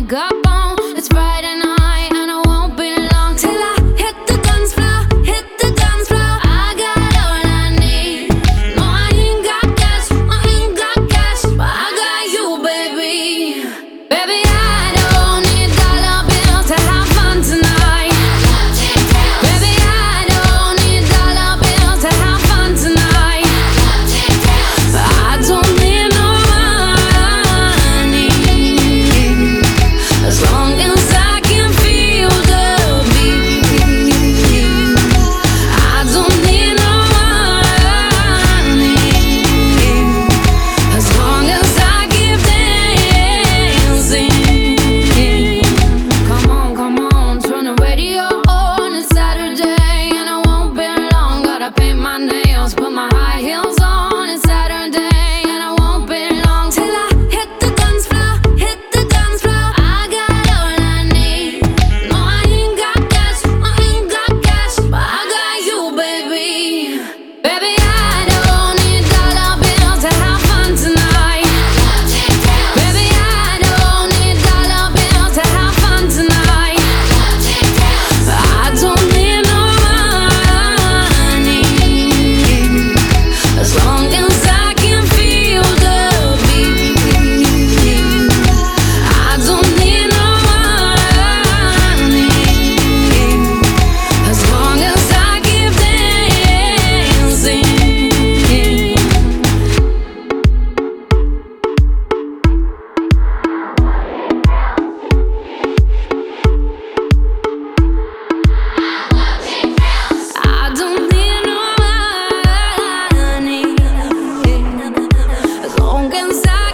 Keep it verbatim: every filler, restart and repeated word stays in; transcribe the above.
makeup on. It's Friday night and I won't be long till I hit the dance floor, hit the dance floor. I got all I need. No, I ain't got cash, I ain't got cash, but I got you, baby. Baby, I don't need dollar bills to have fun tonight. Baby, I don't need dollar bills to have fun tonight. I don't need no money as long as I can feel the beat. I don't need no money as long as I keep dancing. Come on, come on, turn the radio on. It's Saturday and I won't be long. Gotta paint my nails, put my high heels on. It's Saturday and I won't be long till I hit the dance floor, hit the dance floor. I got all I need. No, I ain't got cash, I ain't got cash, but I got you, baby. Baby, I don't need dollar bills to have fun tonight. Baby, I don't need dollar bills to have fun tonight. I don't need no money as long as I can feel the beat. I don't need no money as long as I keep dancing. I don't need no money as long as I